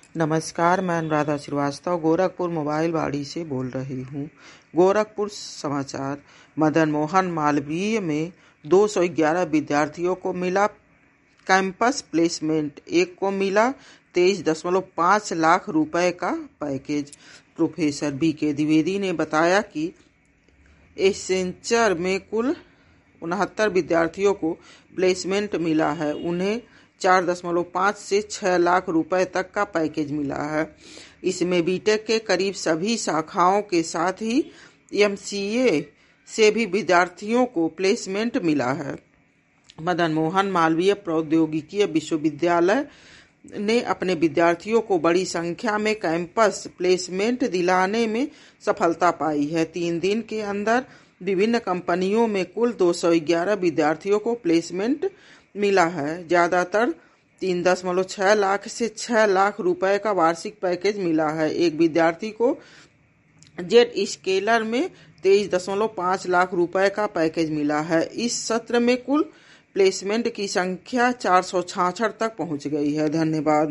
नमस्कार, मैं अनुराधा श्रीवास्तव गोरखपुर मोबाइल वाड़ी से बोल रही हूँ। गोरखपुर समाचार। मदन मोहन मालवीय में 211 विद्यार्थियों को मिला कैंपस प्लेसमेंट, एक को मिला 23.5 लाख रुपए का पैकेज। प्रोफेसर BK द्विवेदी ने बताया कि एसेंचर में कुल 69 विद्यार्थियों को प्लेसमेंट मिला है। उन्हें 4.5 से 6 लाख रुपए तक का पैकेज मिला है। इसमें बीटेक के करीब सभी शाखाओं के साथ ही MCA से भी विद्यार्थियों को प्लेसमेंट मिला है। मदन मोहन मालवीय प्रौद्योगिकी विश्वविद्यालय ने अपने विद्यार्थियों को बड़ी संख्या में कैंपस प्लेसमेंट दिलाने में सफलता पाई है। 3 दिन के अंदर विभिन्न कंपनियों में कुल 211 विद्यार्थियों को प्लेसमेंट मिला है। ज्यादातर 3.6 लाख से 6 लाख रुपए का वार्षिक पैकेज मिला है। एक विद्यार्थी को जेट स्केलर में 23.5 लाख रुपए का पैकेज मिला है। इस सत्र में कुल प्लेसमेंट की संख्या 466 तक पहुंच गई है। धन्यवाद।